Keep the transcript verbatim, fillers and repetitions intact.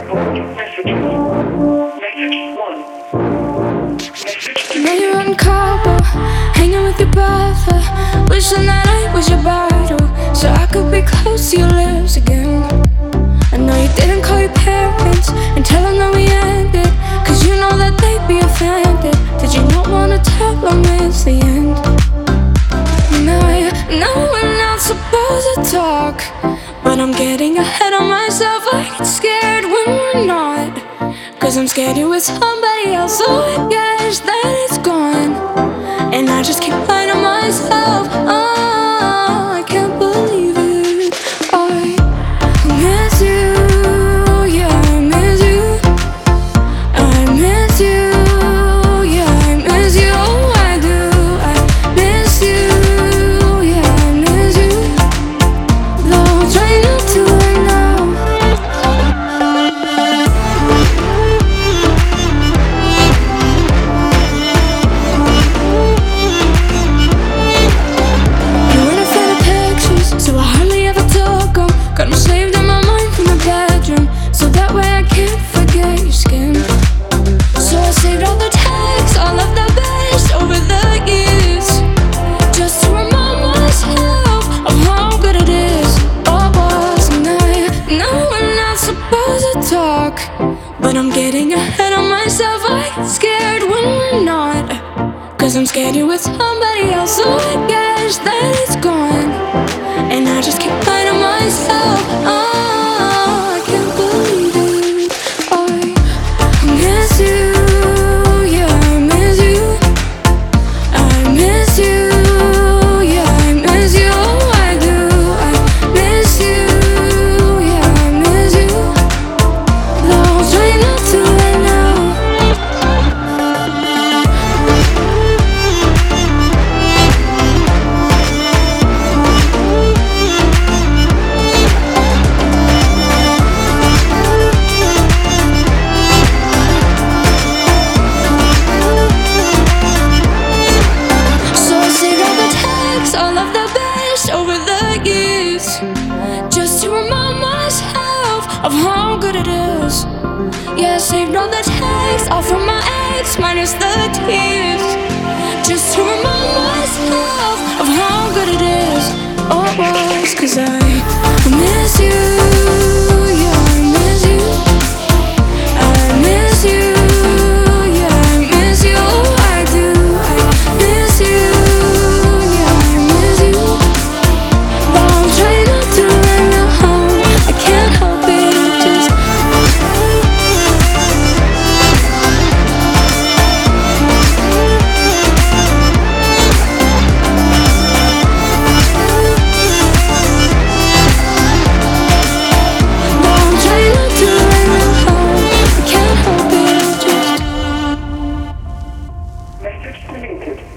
Now you're on Cabo, hanging with your brother, wishing that I was your bottle, so I could be close to your lips again. I know you didn't call your parents and tell them that we ended, cause you know that they'd be offended. Did you not wanna tell them it's the end? No, I know we're not supposed to talk, but I'm getting ahead of myself. I get scared when we're not, cause I'm scared you're with somebody else. So I guess that it's gone, and I just keep lying to myself. Oh, I can't believe it. I miss you, yeah, I miss you. I miss you, yeah, I miss you. Oh, I do, I miss you, yeah, I miss you. Though I try not to right now. You weren't a fan of pictures, so I hardly ever took 'em. Got 'em saved in my mind from the bedroom, so that way I can't forget your skin. So I saved all the texts, all of the best over the years, just to remind myself of how good it is. All was night. No, we're not supposed to talk, but I'm getting ahead of myself. I get scared when we're not, cause I'm scared you're with somebody else. So I guess that it's gone, and I just keep lying to myself. Oh, I can't believe it. I miss you, yeah, I miss you. I miss you, yeah, I miss you. Oh, I do, I miss you, yeah, I miss you. Though I'm trying not to right now. So I saved all the texts, all of the best over the years, just to remind myself of how good it is. Yeah, I saved all the texts, all from my ex, minus the tears, just to remind myself of how good it is. Oh, it was, cause I miss you, yeah, I miss you. I miss you, yeah, I miss you. Oh, I do, I miss you, yeah, I miss you. But I'm trying not to right now. I can't help it, I just But I'm trying not to right now. I can't help it, I just Message deleted.